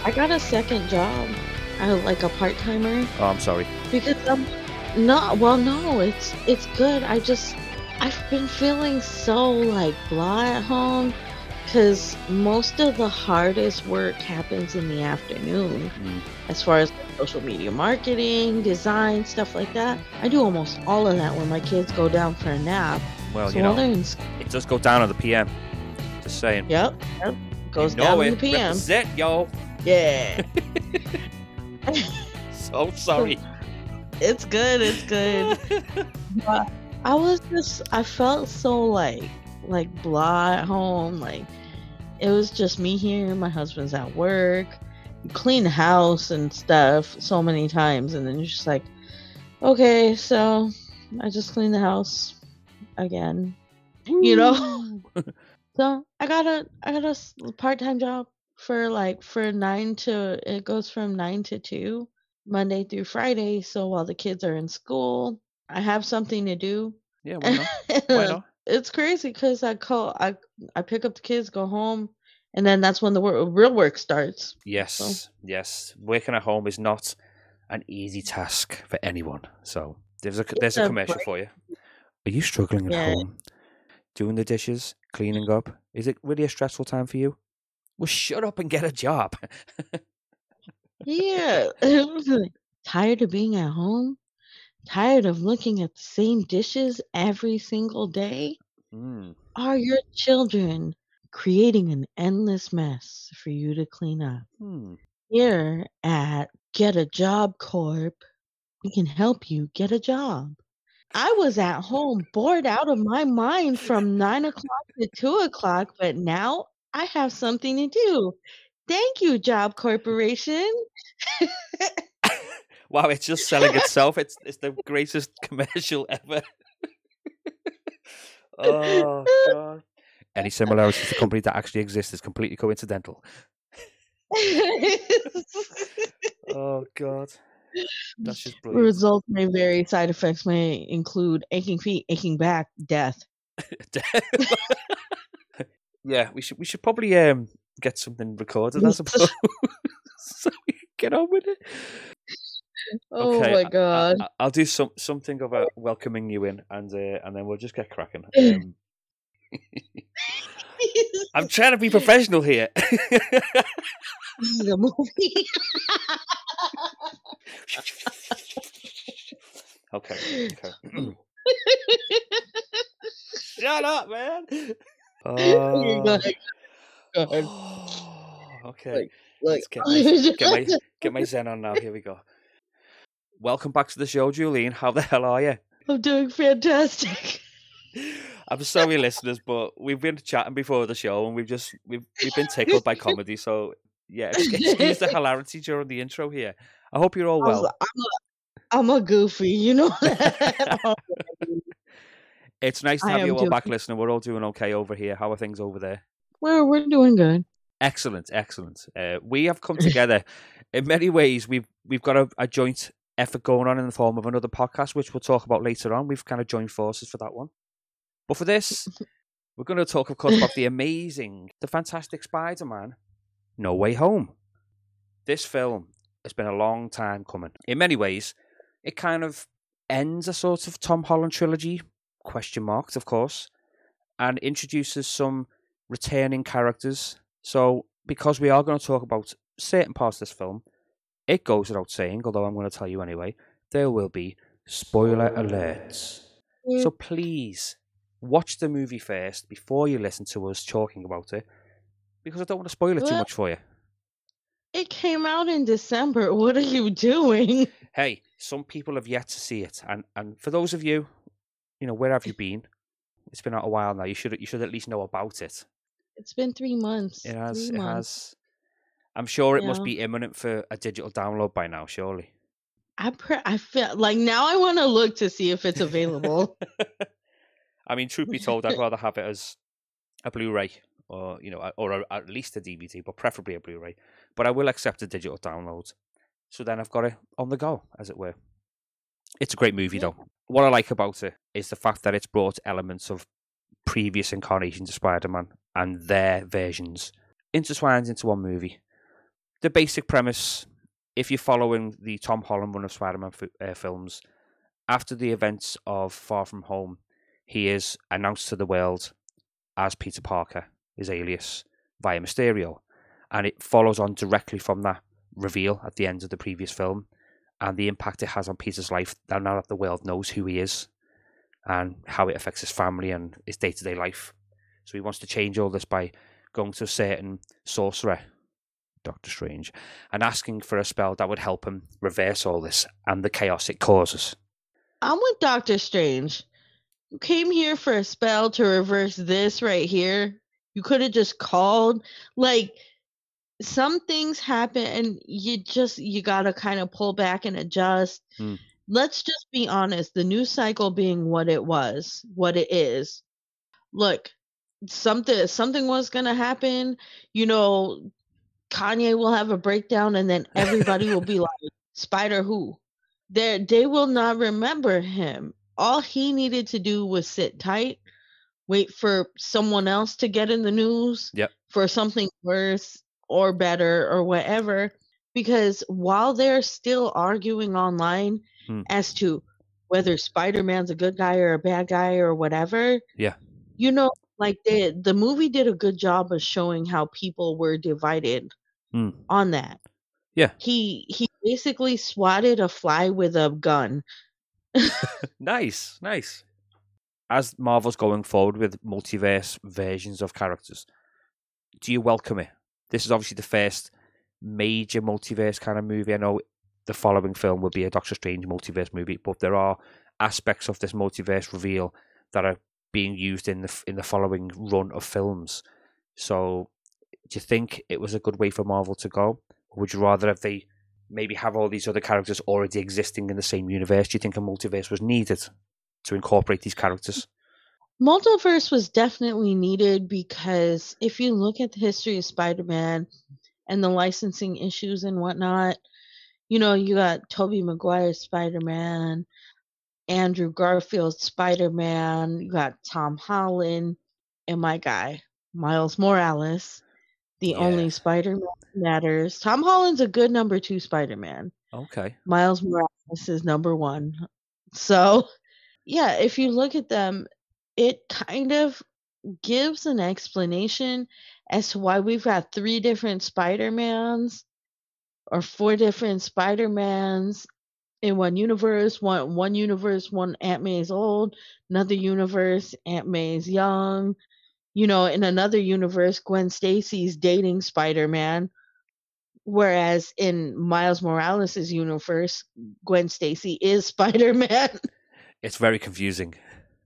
I got a second job. I like a part-timer Oh, I'm sorry. because no, it's good. I've been feeling so like blah at home because most of the hardest work happens in the afternoon as far as like, social media marketing, design, stuff like that. I do almost all of that when my kids go down for a nap. Well, So while they're in school, it does go down at the PM. Just saying. yep, goes You know down in it. the PM. Represent, yo. Yeah. So sorry. It's good. It's good. But I felt so like blah at home. Like it was just me here. My husband's at work. You clean the house and stuff so many times, and then you're just like, okay, so I just cleaned the house again. You know. So I got a part-time job for 9 to it goes from 9 to 2 Monday through Friday. So while the kids are in school, I have something to do. Yeah, why not? Why not? It's crazy because I pick up the kids, go home, and then that's when the real work starts. Yes, yes. Working at home is not an easy task for anyone. So there's a commercial for you. Are you struggling at home? Doing the dishes, cleaning up? Is it really a stressful time for you? Well, shut up and get a job. Yeah. Tired of being at home? Tired of looking at the same dishes every single day? Are your children creating an endless mess for you to clean up? Here at Get a Job Corp, we can help you get a job. I was at home bored out of my mind from 9 o'clock to 2 o'clock, but now I have something to do. Thank you, Job Corporation. Wow, it's just selling itself. It's the greatest commercial ever. Oh, God. Any similarities to the company that actually exists is completely coincidental. Oh, God. That's just brilliant. Results may vary. Side effects may include aching feet, aching back, death. Yeah, we should probably get something recorded, I suppose. So we can get on with it. Oh Okay, my God. I'll do something about welcoming you in, and then we'll just get cracking. I'm trying to be professional here. This is a movie. Okay. Shut up, man. Okay, go ahead. Go ahead. Okay. Like, Let's get my zen on now. Here we go. Welcome back to the show, Julene. How the hell are you? I'm doing fantastic. I'm sorry, listeners, but we've been chatting before the show, and we've been tickled by comedy. So yeah, excuse the hilarity during the intro here. I hope you're all well. I'm a goofy, you know that. It's nice to have you all back, listener. We're all doing okay over here. How are things over there? Well, we're doing good. Excellent. We have come together in many ways. We've got a joint effort going on in the form of another podcast, which we'll talk about later on. We've kind of joined forces for that one. But for this, we're going to talk, of course, about the fantastic Spider-Man, No Way Home. This film has been a long time coming. In many ways, it kind of ends a sort of Tom Holland trilogy, question marks, of course, and introduces some returning characters. So, because we are going to talk about certain parts of this film, it goes without saying, although I'm going to tell you anyway, there will be spoiler alerts. So please, watch the movie first before you listen to us talking about it, because I don't want to spoil it too much for you. It came out in December. What are you doing? Hey, some people have yet to see it, and for those of you, where have you been? It's been out a while now. You should at least know about it. It's been 3 months. It has. I'm sure it must be imminent for a digital download by now, surely. I feel like now I want to look to see if it's available. I mean, truth be told, I'd rather have it as a Blu-ray or at least a DVD, but preferably a Blu-ray. But I will accept a digital download. So then I've got it on the go, as it were. It's a great movie, though. What I like about it is the fact that it's brought elements of previous incarnations of Spider-Man and their versions intertwined into one movie. the basic premise, if you're following the Tom Holland run of Spider-Man films, after the events of Far From Home, he is announced to the world as Peter Parker, his alias, via Mysterio. And it follows on directly from that reveal at the end of the previous film and the impact it has on Peter's life now that the world knows who he is and how it affects his family and his day-to-day life. So he wants to change all this by going to a certain sorcerer, Doctor Strange, and asking for a spell that would help him reverse all this and the chaos it causes. I'm with Doctor Strange. You came here for a spell to reverse this right here. You could have just called. Like, some things happen and you gotta kind of pull back and adjust. Let's just be honest. The news cycle being what it is. Look, something was gonna happen. You know, Kanye will have a breakdown and then everybody will be like, Spider who? They will not remember him. All he needed to do was sit tight, wait for someone else to get in the news for something worse or better or whatever. Because while they're still arguing online as to whether Spider-Man's a good guy or a bad guy or whatever, you know, like the movie did a good job of showing how people were divided on that. Yeah. He basically swatted a fly with a gun. Nice. As Marvel's going forward with multiverse versions of characters, do you welcome it? This is obviously the first major multiverse kind of movie. I know the following film will be a Doctor Strange multiverse movie, but there are aspects of this multiverse reveal that are being used in the following run of films. So do you think it was a good way for Marvel to go? Or would you rather if they maybe have all these other characters already existing in the same universe? Do you think a multiverse was needed to incorporate these characters? Multiverse was definitely needed because if you look at the history of Spider-Man and the licensing issues and whatnot, you know, you got Tobey Maguire's Spider-Man, Andrew Garfield's Spider-Man, you got Tom Holland, and my guy, Miles Morales, the only Spider-Man who matters. Tom Holland's a good number 2 Spider-Man. Okay. Miles Morales is number 1. So, yeah, if you look at them, it kind of gives an explanation as to why we've got 3 different Spider-Mans or 4 different Spider-Mans in one universe. One universe, one Aunt May's old, another universe, Aunt May's young. You know, in another universe, Gwen Stacy's dating Spider-Man, whereas in Miles Morales' universe, Gwen Stacy is Spider-Man. It's very confusing.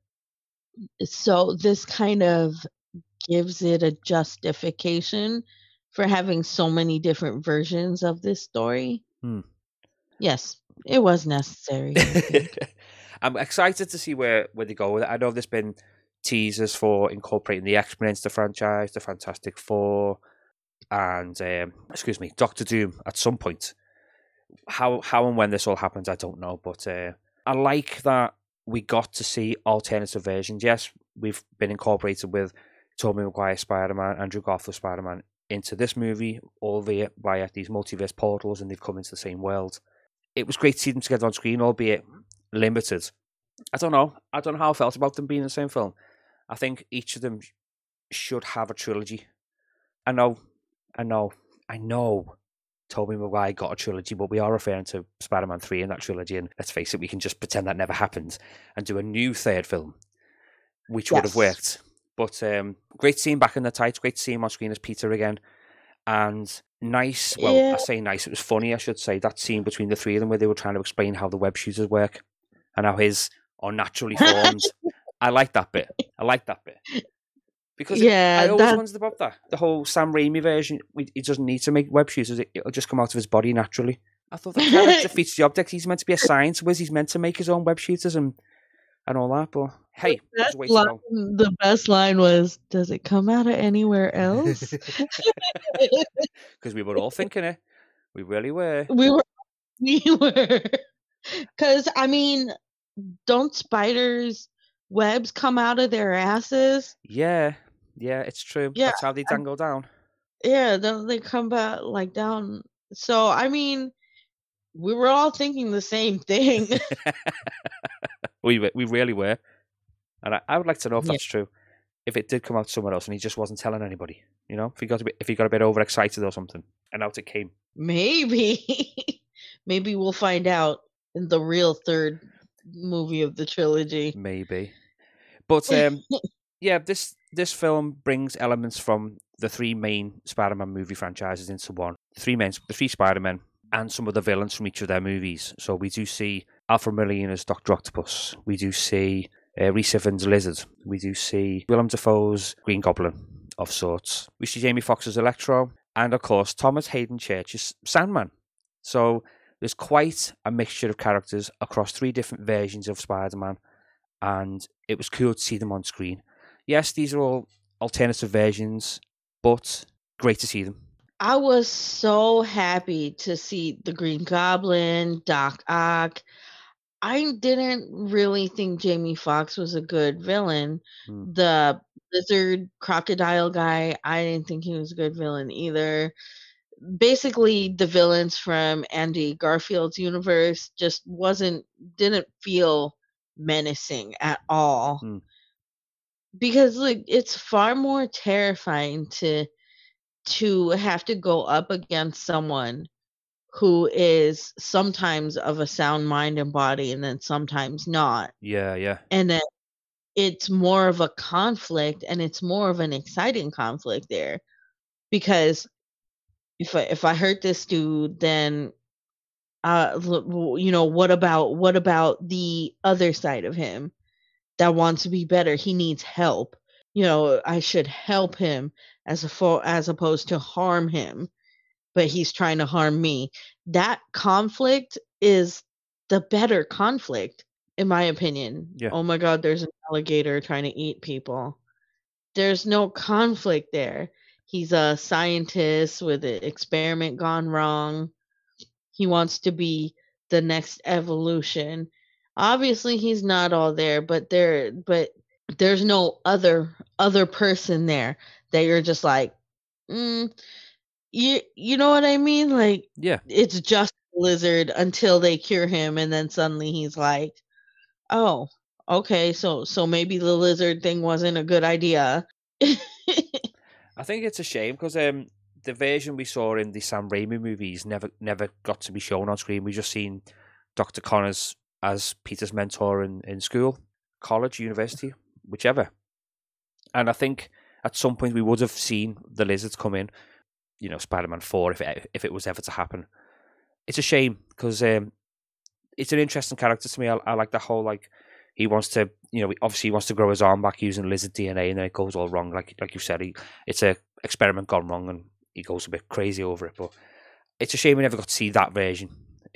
So this kind of gives it a justification for having so many different versions of this story. Yes, it was necessary. I'm excited to see where they go with it. I know there's been teasers for incorporating the X-Men into the franchise, the Fantastic Four, and Doctor Doom at some point. How and when this all happens, I don't know, but I like that we got to see alternative versions. Yes, we've been incorporated with Tobey Maguire Spider-Man, Andrew Garfield Spider-Man into this movie, all via these multiverse portals, and they've come into the same world. It was great to see them together on screen, albeit limited. I don't know how I felt about them being in the same film. I think each of them should have a trilogy. I know Tobey Maguire got a trilogy, but we are referring to Spider-Man 3 in that trilogy, and let's face it, we can just pretend that never happened and do a new third film, which would have worked. But great to see him back in the tights, great to see him on screen as Peter again, and nice, I say nice, it was funny, I should say, that scene between the three of them where they were trying to explain how the web shooters work and how his are naturally formed. I like that bit. Because I always wondered about that. The whole Sam Raimi version, he doesn't need to make web shooters. It'll just come out of his body naturally. I thought that character defeats the object. He's meant to be a science whiz. He's meant to make his own web shooters and all that. But hey, the best line was, "Does it come out of anywhere else?" Because we were all thinking it. We really were. We were. Because, I mean, don't spiders' webs come out of their asses? Yeah, it's true. That's how they dangle down. Yeah, don't they come back like down So I mean, we were all thinking the same thing. We really were, and I would like to know if Yeah, that's true. If it did come out somewhere else and he just wasn't telling anybody, if he got a bit overexcited or something, and out it came. maybe. Maybe we'll find out in the real third movie of the trilogy. Maybe, but yeah, this film brings elements from the three main Spider-Man movie franchises into one. The three Spider-Men, and some of the villains from each of their movies. So we do see Alfred Molina's Doctor Octopus. We do see Rhys Ifans' Lizard. We do see Willem Dafoe's Green Goblin of sorts. We see Jamie Foxx's Electro, and of course Thomas Hayden Church's Sandman. So there's quite a mixture of characters across three different versions of Spider-Man, and it was cool to see them on screen. Yes, these are all alternative versions, but great to see them. I was so happy to see the Green Goblin, Doc Ock. I didn't really think Jamie Foxx was a good villain. Mm. The lizard crocodile guy, I didn't think he was a good villain either. Basically, the villains from Andy Garfield's universe just didn't feel menacing at all. Mm. Because like it's far more terrifying to have to go up against someone who is sometimes of a sound mind and body and then sometimes not. Yeah. And then it's more of a conflict and it's more of an exciting conflict there because if I hurt this dude, then what about the other side of him that wants to be better? He needs help. I should help him as opposed to harm him, but he's trying to harm me. That conflict is the better conflict, in my opinion. Yeah. Oh my god, there's an alligator trying to eat people. There's no conflict there. He's a scientist with an experiment gone wrong. He wants to be the next evolution. Obviously, he's not all there, but there's no other person there that you're just like, mm, you know what I mean? Like, Yeah. it's just a lizard until they cure him, and then suddenly he's like, "Oh, okay, so maybe the lizard thing wasn't a good idea." I think it's a shame because the version we saw in the Sam Raimi movies never got to be shown on screen. We just seen Dr. Connors as Peter's mentor in school, college, university, whichever. And I think at some point we would have seen the lizards come in, Spider-Man 4 if it was ever to happen. It's a shame because it's an interesting character to me. I like the whole he wants to, obviously he wants to grow his arm back using lizard DNA, and then it goes all wrong. Like you said, it's a experiment gone wrong, and he goes a bit crazy over it. But it's a shame we never got to see that version.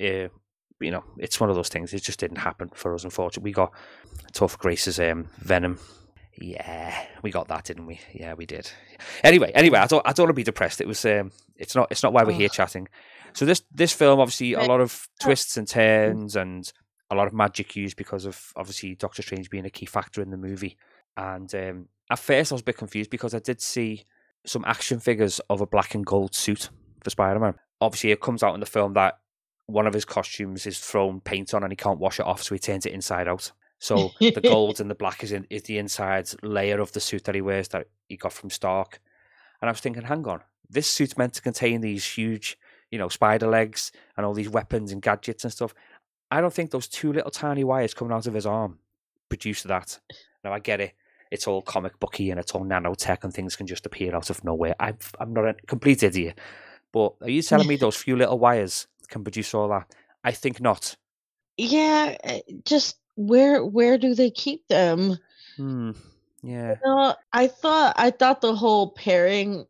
It's one of those things. It just didn't happen for us, unfortunately. We got Topher Grace's Venom. Yeah, we got that, didn't we? Yeah, we did. Anyway, I don't want to be depressed. It was it's not why we're here chatting. So this film, obviously, a lot of twists and turns and a lot of magic used because of obviously Doctor Strange being a key factor in the movie. And at first, I was a bit confused because I did see some action figures of a black and gold suit for Spider-Man. Obviously, it comes out in the film that one of his costumes is thrown paint on and he can't wash it off, so he turns it inside out. So the gold and the black is the inside layer of the suit that he wears that he got from Stark. And I was thinking, hang on, this suit's meant to contain these huge, spider legs and all these weapons and gadgets and stuff. I don't think those two little tiny wires coming out of his arm produce that. Now I get it. It's all comic booky and it's all nanotech and things can just appear out of nowhere. I'm not a complete idiot. But are you telling me those few little wires can produce all that? I think not. Yeah, just where do they keep them? Yeah. I thought the whole pairing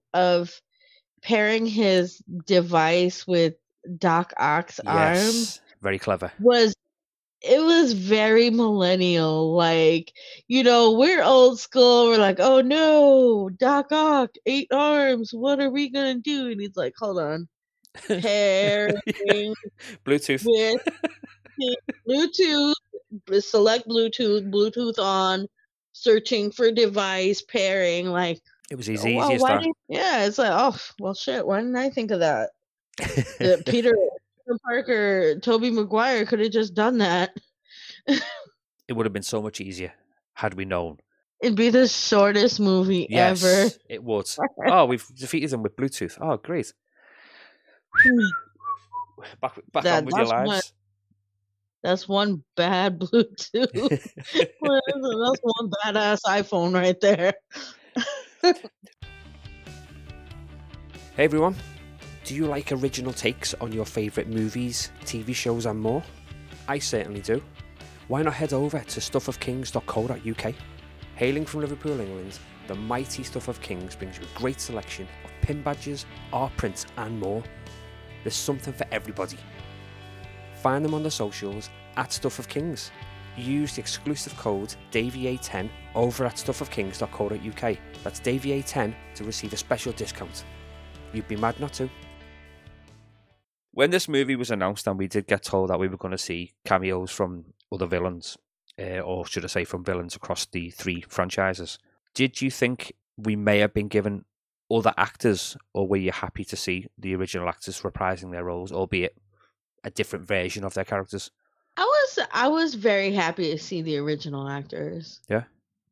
his device with Doc Ock's arms very clever. was very millennial. Like, we're old school. We're like, oh no, Doc Ock, 8 arms. What are we gonna do? And he's like, hold on, pairing Bluetooth with Bluetooth, select Bluetooth on, searching for device, pairing. Like, it was easy as that. Yeah, it's like, oh well, shit. Why didn't I think of that? Peter Parker, Tobey Maguire could have just done that. It would have been so much easier had we known. It'd be the shortest movie ever. Yes, it would. Oh, we've defeated them with Bluetooth. Oh, great. Back on with your lives. That's one bad Bluetooth. That's one badass iPhone right there. Hey everyone, do you like original takes on your favourite movies, TV shows and more? I certainly do. Why not head over to stuffofkings.co.uk? Hailing from Liverpool, England, the mighty Stuff of Kings brings you a great selection of pin badges, art prints and more. There's something for everybody. Find them on the socials at Stuff of Kings. Use the exclusive code DAVIA10 over at stuffofkings.co.uk. That's DAVIA10 to receive a special discount. You'd be mad not to. When this movie was announced, and we did get told that we were going to see cameos from other villains, or should I say from villains across the 3 franchises, did you think we may have been given other actors, or were you happy to see the original actors reprising their roles, albeit a different version of their characters? I was very happy to see the original actors. Yeah.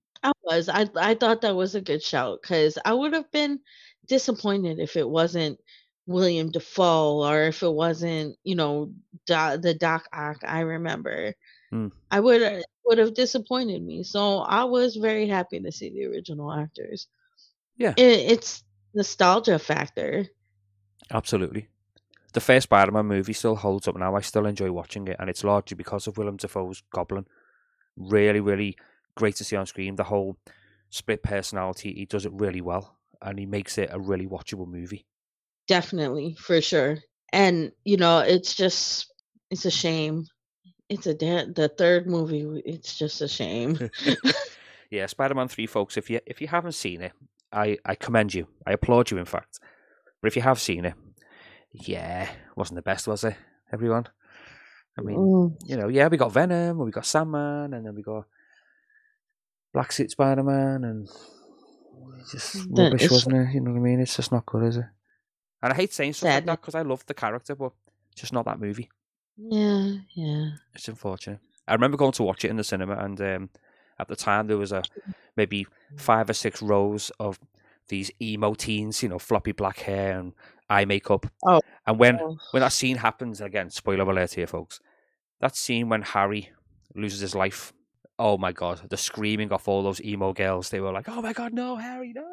I thought that was a good shout, because I would have been disappointed if it wasn't William Dafoe, or if it wasn't, the Doc Ock I remember. I would have disappointed me. So I was very happy to see the original actors. Yeah. It's nostalgia factor. Absolutely. The first Spider-Man movie still holds up now. I still enjoy watching it, and it's largely because of Willem Dafoe's Goblin. Really, really great to see on screen. The whole split personality, he does it really well, and he makes it a really watchable movie. Definitely, for sure. And, it's a shame. The third movie, it's just a shame. Yeah, Spider-Man 3, folks, if you haven't seen it, I commend you. I applaud you, in fact. But if you have seen it, yeah, wasn't the best, was it, everyone? I mean, we got Venom, we got Sandman, and then we got Black Suit Spider-Man, and just rubbish, wasn't it? You know what I mean? It's just not good, is it? And I hate saying stuff like that, because I love the character, but just not that movie. Yeah. It's unfortunate. I remember going to watch it in the cinema, and at the time there was maybe 5 or 6 rows of these emo teens, floppy black hair and eye makeup. Oh. And when that scene happens, again, spoiler alert here, folks, that scene when Harry loses his life, oh my God, the screaming of all those emo girls, they were like, oh my God, no, Harry, no.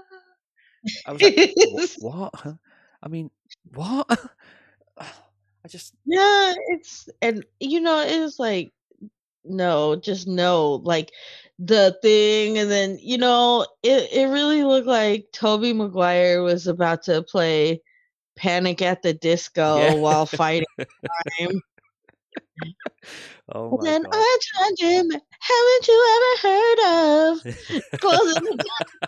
I was like, what? I mean, what? I just... Yeah, it was like, no, just no, like the thing, and then, it really looked like Tobey Maguire was about to play Panic at the Disco while fighting crime. Oh my then God. I tried him. Haven't you ever heard of closing the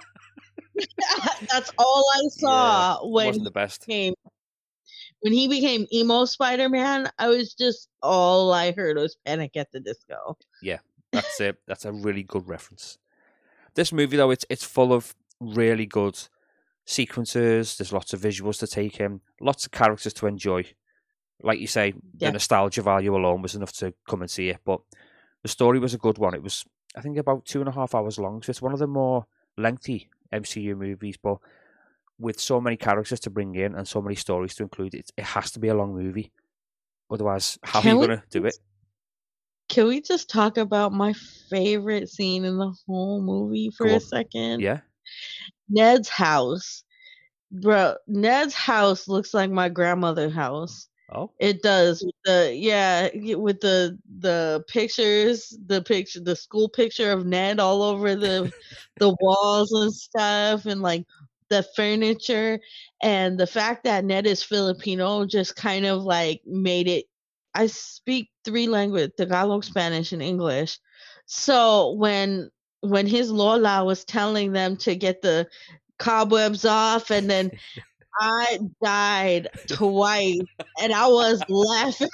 That's all I saw when wasn't the best. When he became emo Spider-Man. I was just, all I heard was Panic at the Disco. Yeah, that's it. That's a really good reference. This movie, though, it's full of really good sequences. There's lots of visuals to take in, lots of characters to enjoy. Like you say, the nostalgia value alone was enough to come and see it. But the story was a good one. It was, I think, about 2.5 hours long. So it's one of the more lengthy MCU movies, but with so many characters to bring in and so many stories to include, it has to be a long movie. Otherwise, how are you going to do it? Can we just talk about my favorite scene in the whole movie for a second? Yeah. Ned's house. Bro, Ned's house looks like my grandmother's house. Oh, it does. With the pictures, the school picture of Ned all over the walls and stuff, and like the furniture, and the fact that Ned is Filipino just kind of like made it. I speak 3 languages: Tagalog, Spanish, and English. So when his Lola was telling them to get the cobwebs off, and then I died twice, and I was laughing.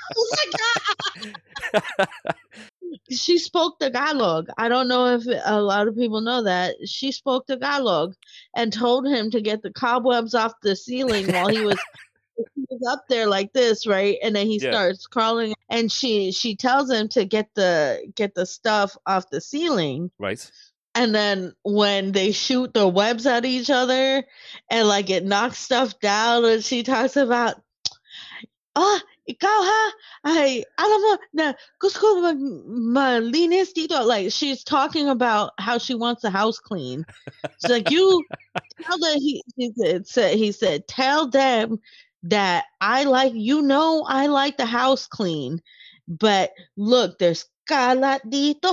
She spoke Tagalog. I don't know if a lot of people know that. She spoke Tagalog and told him to get the cobwebs off the ceiling while he was He's up there like this, right? And then he Yeah. starts crawling, and she tells him to get the stuff off the ceiling. Right. And then when they shoot the webs at each other, and like it knocks stuff down, and she talks about, ikaw ha, ay, alam mo na gusto ko malinis dito. Like she's talking about how she wants the house clean. She's like, you tell them, he said, tell them that I like the house clean, but look, there's kalat dito.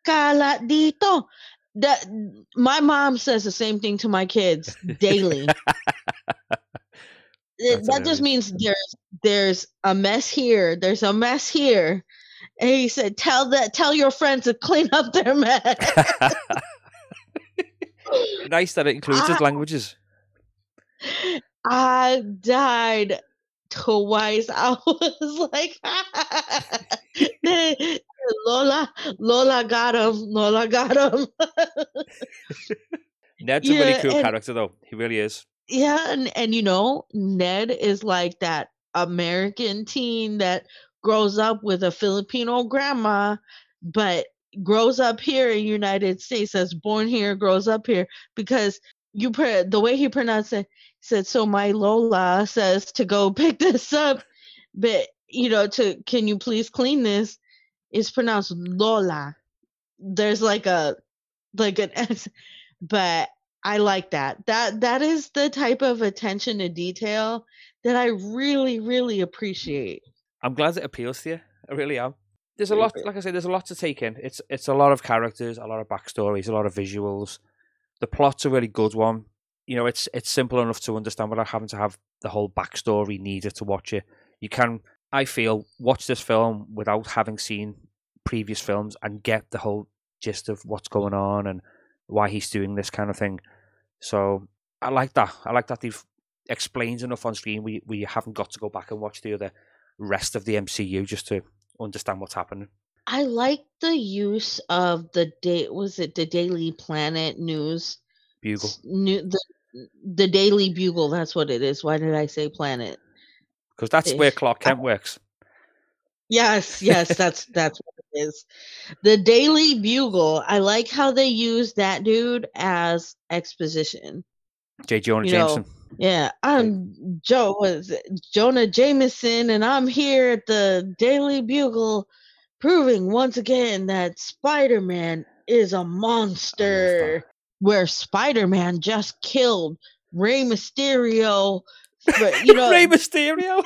That my mom says the same thing to my kids daily. That just means there's a mess here. There's a mess here. And he said, tell your friends to clean up their mess. Nice that it includes his languages. I died twice. I was like, Lola got him. Lola got him. Ned's a really cool character, though. He really is. Yeah, and Ned is like that American teen that grows up with a Filipino grandma, but grows up here in United States, that's born here, grows up here, because the way he pronounced it, he said, so my Lola says to go pick this up, but can you please clean this? It's pronounced Lola. There's like an X, but I like that. That is the type of attention to detail that I really, really appreciate. I'm glad it appeals to you. I really am. There's a lot, like I said, there's a lot to take in. It's a lot of characters, a lot of backstories, a lot of visuals. The plot's a really good one. It's simple enough to understand without having to have the whole backstory needed to watch it. You can, I feel, watch this film without having seen previous films and get the whole gist of what's going on and why he's doing this kind of thing. So I like that. I like that they've explained enough on screen. We haven't got to go back and watch the other rest of the MCU just to understand what's happening. I like the use of the Daily Planet News Bugle. The Daily Bugle. That's what it is. Why did I say Planet? Because that's where Clark Kent works. Yes, that's what it is. The Daily Bugle. I like how they use that dude as exposition. J. Jonah Jameson. Yeah, I'm Jonah Jameson, and I'm here at the Daily Bugle, proving once again that Spider-Man is a monster. Where Spider-Man just killed Rey Mysterio. But, Rey Mysterio.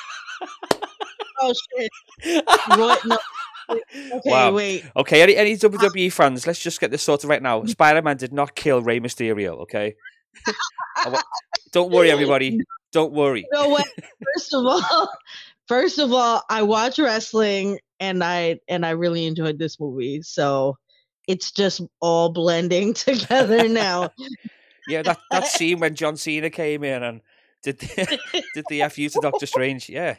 Oh shit! No. Okay, wow. Wait. Okay, any WWE fans, let's just get this sorted right now. Spider-Man did not kill Rey Mysterio. Okay. Don't worry, everybody. Don't worry. You know what? First of all, I watch wrestling, and I really enjoyed this movie. So it's just all blending together now. Yeah, that scene when John Cena came in and did the FU to Doctor Strange. Yeah.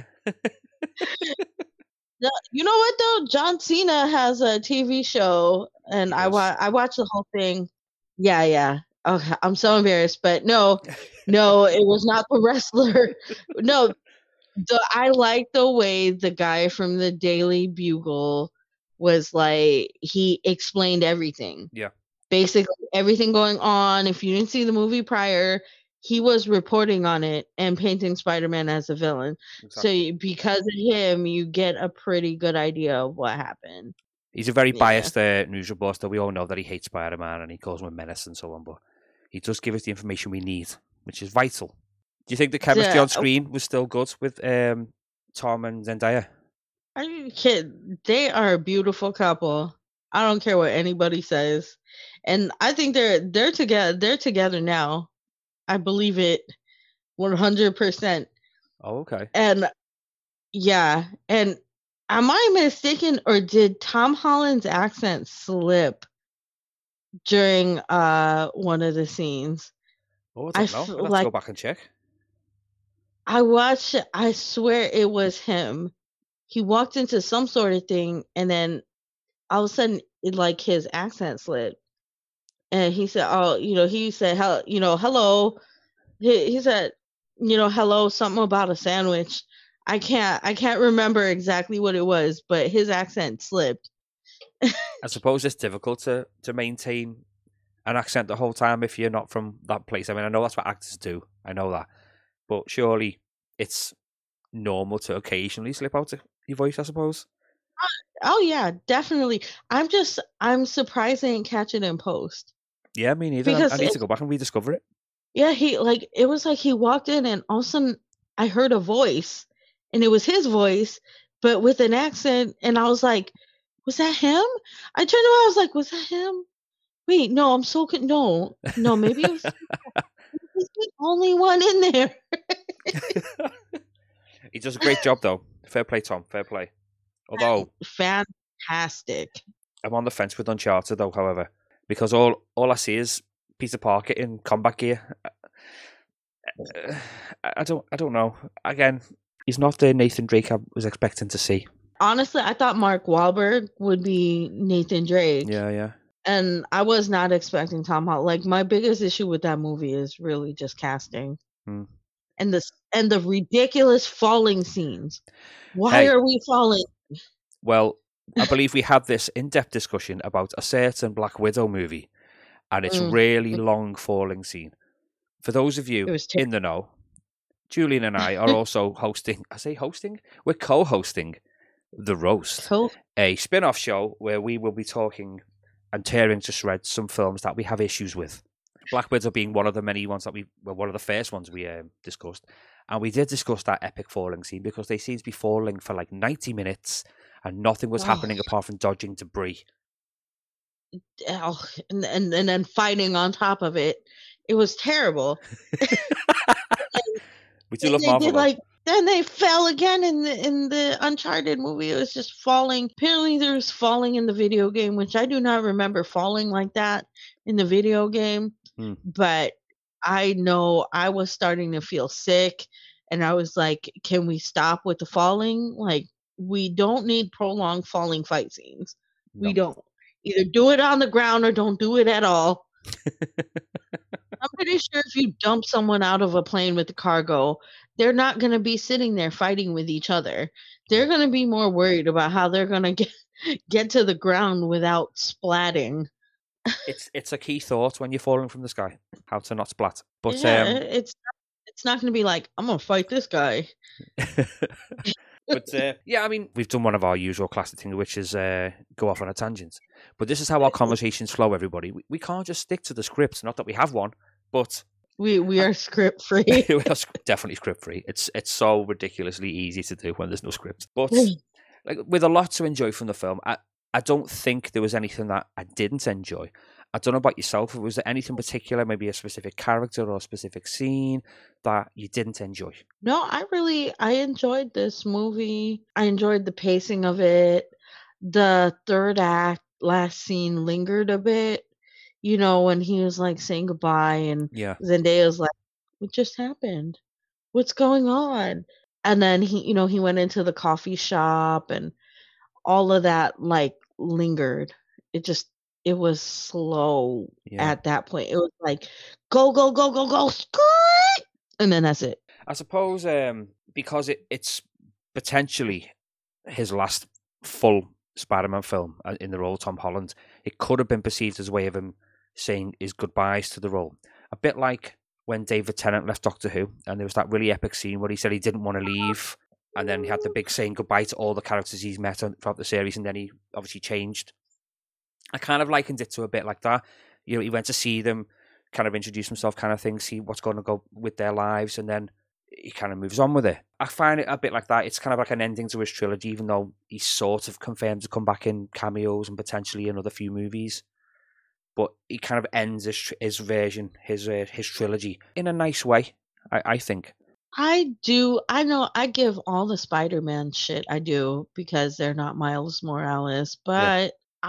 You know what though? John Cena has a TV show, and I watched the whole thing. Yeah. Okay, I'm so embarrassed, but no, it was not the wrestler. No, I like the way the guy from the Daily Bugle was like, he explained everything. Yeah. Basically everything going on. If you didn't see the movie prior, he was reporting on it and painting Spider-Man as a villain. Exactly. So because of him, you get a pretty good idea of what happened. He's a very biased news reporter. We all know that he hates Spider-Man and he calls him a menace and so on, but he does give us the information we need, which is vital. Do you think the chemistry on screen was still good with Tom and Zendaya? Are you kidding? They are a beautiful couple. I don't care what anybody says. And I think they're together. They're together now. I believe it 100%. Oh, okay. And yeah, and am I mistaken, or did Tom Holland's accent slip during one of the scenes? Oh, I don't know. Let's go back and check. I swear it was him. He walked into some sort of thing, and then all of a sudden, his accent slipped. And he said, "Oh, he said, hello." He said, hello, something about a sandwich. I can't remember exactly what it was, but his accent slipped. I suppose it's difficult to maintain an accent the whole time if you're not from that place. I mean, I know that's what actors do. I know that. But surely it's normal to occasionally slip out your voice, I suppose. Oh yeah, definitely. I'm surprised they didn't catch it in post. Yeah, me neither. I Because need to go back and rediscover it. yeah, it was like he walked in and all of a sudden I heard a voice and it was his voice, but with an accent, and I was like, was that him? I turned around, I was like, was that him? Wait, no, I'm so no, maybe it was he's the only one in there. He does a great job though. Fair play, Tom. Fair play. Although fantastic. I'm on the fence with Uncharted though, however, because all I see is Peter Parker in combat gear. I don't know. Again, he's not the Nathan Drake I was expecting to see. Honestly, I thought Mark Wahlberg would be Nathan Drake. Yeah. And I was not expecting Tom Holland. Like, my biggest issue with that movie is really just casting. And the ridiculous falling scenes. Why are we falling? Well, I believe we had this in-depth discussion about a certain Black Widow movie and its really long falling scene. For those of you in the know, Julian and I are also hosting. I say hosting? We're co-hosting The Roast, a spin-off show where we will be talking and tearing to shreds some films that we have issues with. Black Widow being one of the many ones that one of the first ones we discussed. And we did discuss that epic falling scene because they seem to be falling for like 90 minutes and nothing was happening apart from dodging debris. And then fighting on top of it. It was terrible. We do love Marvel. Then they fell again in the Uncharted movie. It was just falling. Apparently there was falling in the video game, which I do not remember falling like that in the video game. But I know I was starting to feel sick and I was like, can we stop with the falling? Like, we don't need prolonged falling fight scenes. No. We don't. Either do it on the ground or don't do it at all. I'm pretty sure if you dump someone out of a plane with the cargo, they're not going to be sitting there fighting with each other. They're going to be more worried about how they're going to get to the ground without splatting. It's a key thought when you're falling from the sky, how to not splat. But yeah, it's not going to be like, I'm going to fight this guy. But yeah, I mean, we've done one of our usual classic things, which is go off on a tangent. But this is how our conversations flow, everybody. We can't just stick to the script. Not that we have one, but we are script free. We are definitely script free. It's so ridiculously easy to do when there's no script. But like with a lot to enjoy from the film, I don't think there was anything that I didn't enjoy. I don't know about yourself. Was there anything particular, maybe a specific character or a specific scene that you didn't enjoy? No, I enjoyed this movie. I enjoyed the pacing of it. The third act, last scene lingered a bit. When he was like saying goodbye and Zendaya's like, what just happened? What's going on? And then he went into the coffee shop and all of that like lingered. It was slow at that point. It was like, go, go, go, go, go, skirt! And then that's it. I suppose because it's potentially his last full Spider-Man film in the role of Tom Holland, it could have been perceived as a way of him saying his goodbyes to the role. A bit like when David Tennant left Doctor Who, and there was that really epic scene where he said he didn't want to leave, and then he had the big saying goodbye to all the characters he's met throughout the series, and then he obviously changed. I kind of likened it to a bit like that. He went to see them, kind of introduce himself, kind of thing, see what's going to go with their lives, and then he kind of moves on with it. I find it a bit like that. It's kind of like an ending to his trilogy, even though he's sort of confirmed to come back in cameos and potentially another few movies. But he kind of ends his version, his trilogy in a nice way, I think. I do. I know I give all the Spider-Man shit. I do, because they're not Miles Morales. But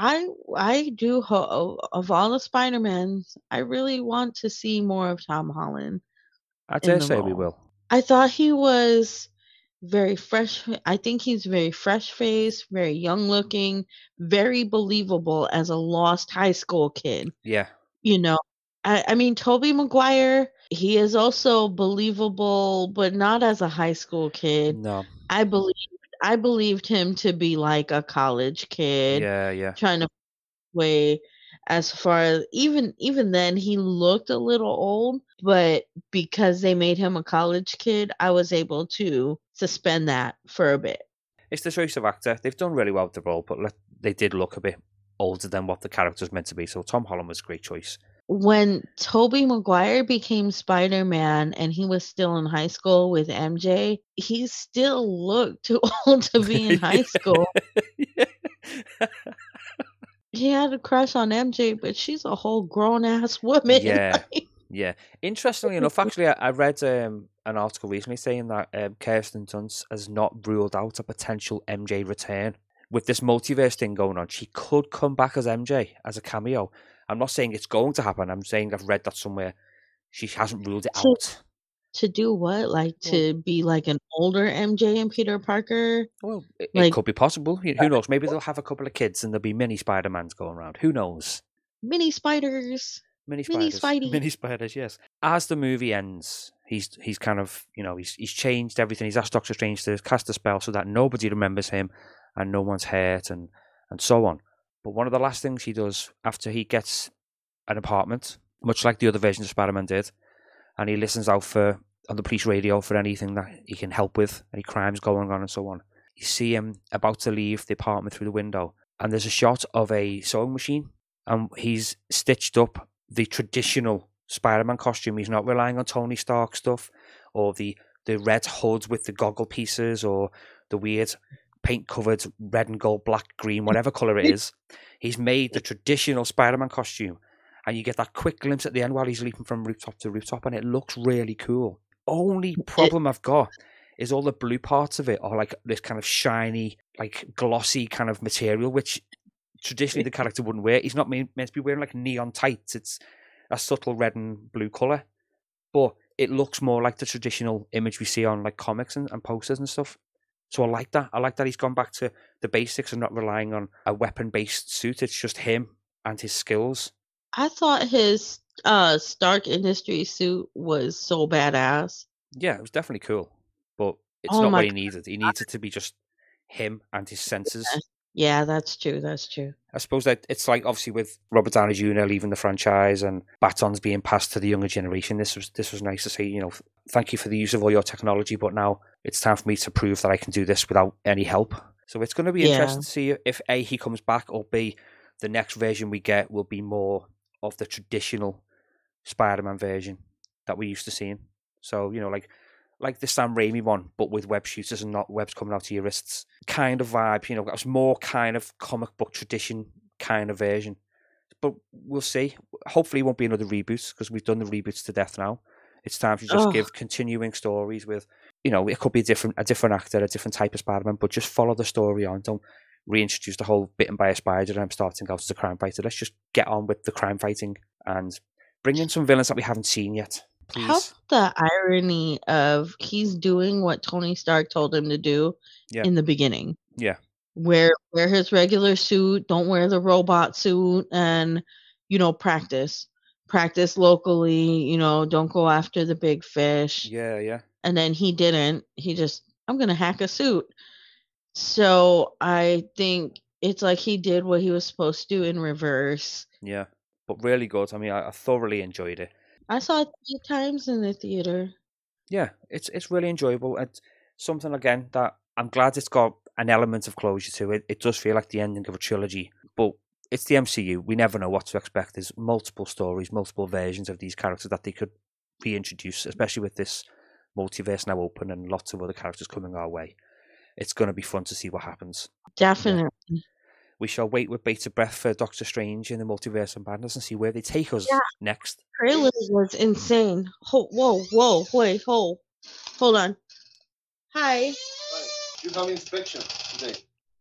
I do, of all the Spider-Mans, I really want to see more of Tom Holland. I dare say we will. I thought he was very fresh. I think he's very fresh-faced, very young-looking, very believable as a lost high school kid. Yeah. I mean, Tobey Maguire, he is also believable, but not as a high school kid. No. I believed him to be like a college kid Yeah. trying to way as far as even then he looked a little old, but because they made him a college kid, I was able to suspend that for a bit. It's the choice of actor. They've done really well with the role, but they did look a bit older than what the character's meant to be. So Tom Holland was a great choice. When Tobey Maguire became Spider-Man and he was still in high school with MJ, he still looked too old to be in high school. He had a crush on MJ, but she's a whole grown-ass woman. Yeah. Yeah. Interestingly enough, actually, I read an article recently saying that Kirsten Dunst has not ruled out a potential MJ return. With this multiverse thing going on, she could come back as MJ, as a cameo. I'm not saying it's going to happen. I'm saying I've read that somewhere. She hasn't ruled it out. To do what? Like to be like an older MJ and Peter Parker? Well, it could be possible. Who knows? Maybe they'll have a couple of kids and there'll be mini Spider-Mans going around. Who knows? Mini spiders. Mini Spidey. spiders, yes. As the movie ends, he's kind of, he's changed everything. He's asked Doctor Strange to cast a spell so that nobody remembers him and no one's hurt and so on. But one of the last things he does after he gets an apartment, much like the other versions of Spider-Man did, and he listens out on the police radio for anything that he can help with, any crimes going on and so on. You see him about to leave the apartment through the window, and there's a shot of a sewing machine, and he's stitched up the traditional Spider-Man costume. He's not relying on Tony Stark stuff, or the red hood with the goggle pieces, or the weird paint-covered red and gold, black, green, whatever colour it is. He's made the traditional Spider-Man costume, and you get that quick glimpse at the end while he's leaping from rooftop to rooftop, and it looks really cool. Only problem I've got is all the blue parts of it are like this kind of shiny, like glossy kind of material, which traditionally the character wouldn't wear. He's not meant to be wearing like neon tights. It's a subtle red and blue colour, but it looks more like the traditional image we see on like comics and posters and stuff. So I like that. I like that he's gone back to the basics and not relying on a weapon-based suit. It's just him and his skills. I thought his Stark Industries suit was so badass. Yeah, it was definitely cool, but it's not what he needed. He needs it to be just him and his senses. Yeah, that's true. That's true. I suppose that it's like obviously with Robert Downey Jr. leaving the franchise and batons being passed to the younger generation. This was nice to see. Thank you for the use of all your technology, but now it's time for me to prove that I can do this without any help. So it's going to be interesting to see if A, he comes back, or B, the next version we get will be more of the traditional Spider-Man version that we're used to seeing. So, like the Sam Raimi one, but with web shooters and not webs coming out of your wrists kind of vibe. That was more kind of comic book tradition kind of version. But we'll see. Hopefully it won't be another reboot, because we've done the reboots to death now. It's time to just give continuing stories with, it could be a different actor, a different type of Spider-Man, but just follow the story on. Don't reintroduce the whole bitten by a spider and I'm starting out as a crime fighter. Let's just get on with the crime fighting and bring in some villains that we haven't seen yet. Please. How's the irony of he's doing what Tony Stark told him to do in the beginning? Yeah. Wear his regular suit, don't wear the robot suit, and, practice. Practice locally, don't go after the big fish. Yeah. And then he didn't. He just, I'm going to hack a suit. So I think it's like he did what he was supposed to in reverse. Yeah, but really good. I mean, I thoroughly enjoyed it. I saw it 3 times in the theater. Yeah, it's really enjoyable. It's something, again, that I'm glad it's got an element of closure to it. It does feel like the ending of a trilogy, but it's the MCU. We never know what to expect. There's multiple stories, multiple versions of these characters that they could reintroduce, especially with this multiverse now open and lots of other characters coming our way. It's going to be fun to see what happens. Definitely. Yeah. We shall wait with bated breath for Doctor Strange in the Multiverse of Madness and see where they take us next. The trailer was insane. Whoa, wait, hold on. Hi. You have inspection today.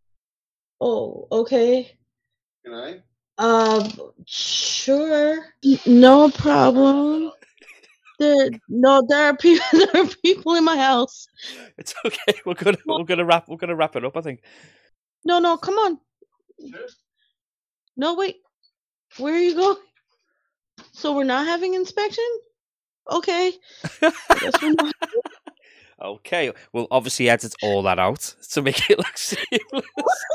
Oh, okay. Can I? Sure. No problem. There are people in my house. It's okay. We're gonna wrap it up, I think. No, come on. Sure. No, wait. Where are you going? so we're not having inspection? Okay. I guess we're not. Okay, we'll obviously edit all that out to make it look seamless.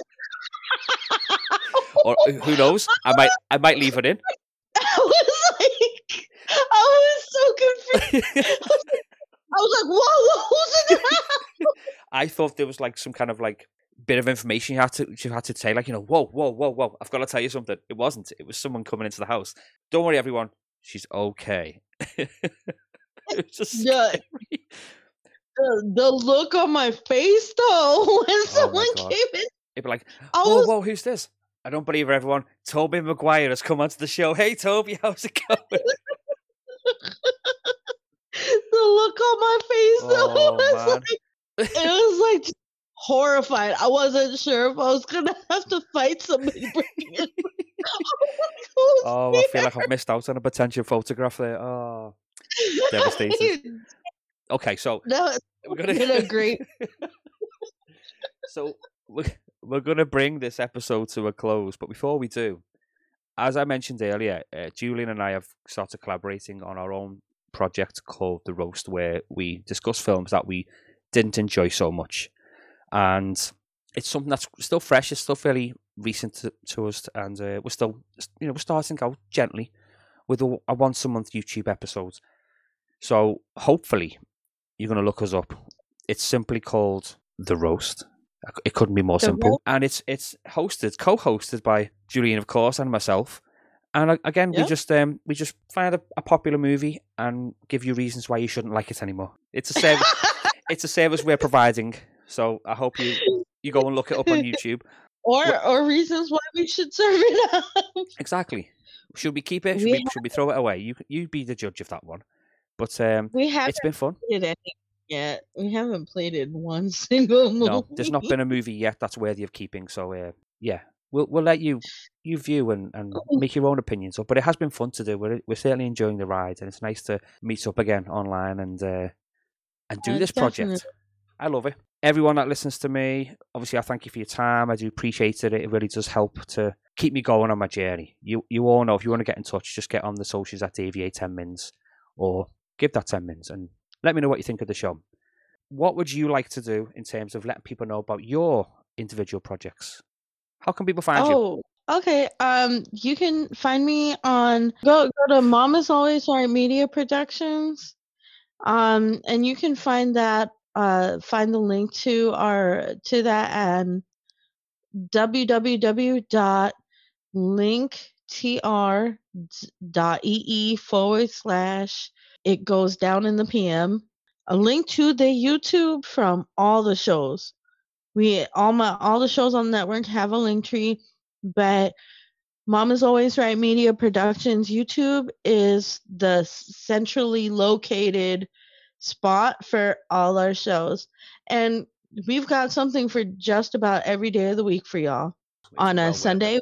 Or who knows? I might leave it in. I was so confused. I was like, whoa, who's in the house? I thought there was like some kind of like bit of information you had to say, like, whoa, I've got to tell you something. It wasn't. It was someone coming into the house. Don't worry, everyone. She's okay. It was just scary. The look on my face, though, when someone came in. It'd be like, whoa, who's this? I don't believe it, everyone. Toby Maguire has come onto the show. Hey, Toby, how's it going? The look on my face, though, it was like horrified. I wasn't sure if I was going to have to fight somebody breaking in. I feel like I've missed out on a potential photograph there. Oh, devastated. Okay, so we're gonna great. So we're gonna bring this episode to a close, but before we do, as I mentioned earlier, Julian and I have started collaborating on our own project called The Roast, where we discuss films that we didn't enjoy so much, and it's something that's still fresh. It's still fairly recent to us, and we're still, we're starting out gently with a once a month YouTube episode. So hopefully you're going to look us up. It's simply called The Roast. It couldn't be more simple. And it's co-hosted by Julian, of course, and myself. And again, we just find a popular movie and give you reasons why you shouldn't like it anymore. It's a service. It's a service we're providing. So I hope you go and look it up on YouTube. Or reasons why we should serve it up. Exactly. Should we keep it? Should we throw it away? You be the judge of that one. But it's been fun. Yet we haven't played it one single movie. No, there's not been a movie yet that's worthy of keeping. So we'll let you view and make your own opinions up. But it has been fun to do. We're certainly enjoying the ride, and it's nice to meet up again online and do this project. I love it. Everyone that listens to me, obviously, I thank you for your time. I do appreciate it. It really does help to keep me going on my journey. You all know, if you want to get in touch, just get on the socials at AVA10mins or give that 10 mins and let me know what you think of the show. What would you like to do in terms of letting people know about your individual projects? How can people find you? Okay. You can find me on go to Mama's Always Right Media Productions. And you can find that find the link to that at www.linktr.ee/ it goes down in the PM. A link to the YouTube from all the shows. All the shows on the network have a link tree, but Mama's Always Right Media Productions YouTube is the centrally located spot for all our shows. And we've got something for just about every day of the week for y'all. On a Sunday,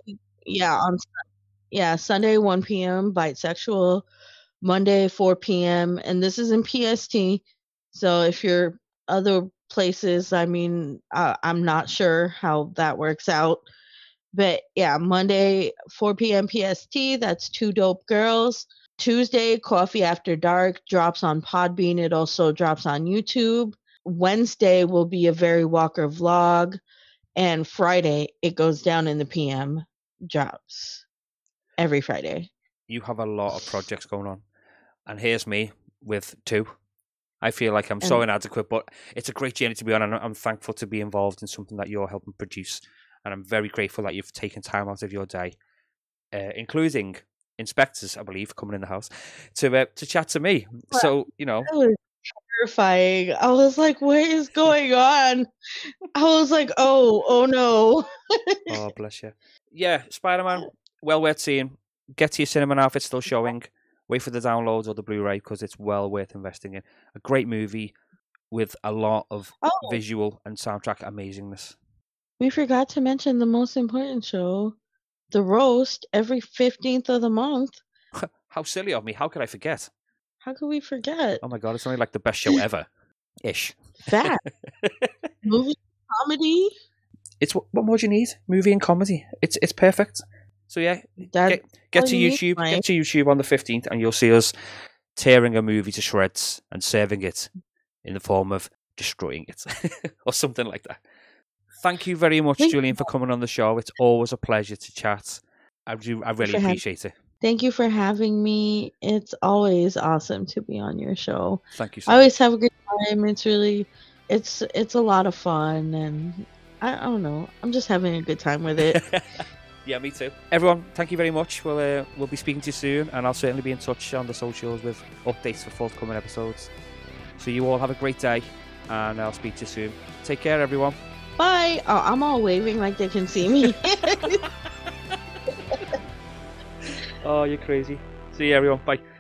Sunday 1 p.m. Bisexual, Monday 4 p.m. and this is in PST. So if you're other places, I'm not sure how that works out. But yeah, Monday 4 p.m. PST, that's Two Dope Girls. Tuesday, Coffee After Dark drops on Podbean. It also drops on YouTube. Wednesday will be a Very Walker vlog. And Friday, it goes down in the PM, drops every Friday. You have a lot of projects going on. And here's me with 2. I feel like I'm so inadequate, but it's a great journey to be on, and I'm thankful to be involved in something that you're helping produce. And I'm very grateful that you've taken time out of your day, including inspectors, I believe, coming in the house to chat to me. Well, so, That was terrifying. I was like, what is going on? I was like, oh no. Oh, bless you. Yeah, Spider-Man, well worth seeing. Get to your cinema now if it's still showing. Wait for the downloads or the Blu-ray because it's well worth investing in. A great movie with a lot of visual and soundtrack amazingness. We forgot to mention the most important show, The Roast, every 15th of the month. How silly of me. How could I forget? How could we forget? Oh my God, it's only like the best show ever. Ish. That. Movie, comedy. It's what more do you need? Movie and comedy. It's perfect. So yeah, That's get all to you need, YouTube, Mike. get to YouTube on the 15th, and you'll see us tearing a movie to shreds and serving it in the form of destroying it or something like that. Thank you very much, Thank Julian, for coming on the show. It's always a pleasure to chat. I really for appreciate it. Thank you for having me. It's always awesome to be on your show. Thank you so I always much. have a good time. It's a lot of fun, and I don't know. I'm just having a good time with it. Yeah, me too. Everyone, thank you very much. We'll be speaking to you soon, and I'll certainly be in touch on the socials with updates for forthcoming episodes. So you all have a great day, and I'll speak to you soon. Take care, everyone. Bye. Oh, I'm all waving like they can see me. Oh, you're crazy. See you, everyone. Bye.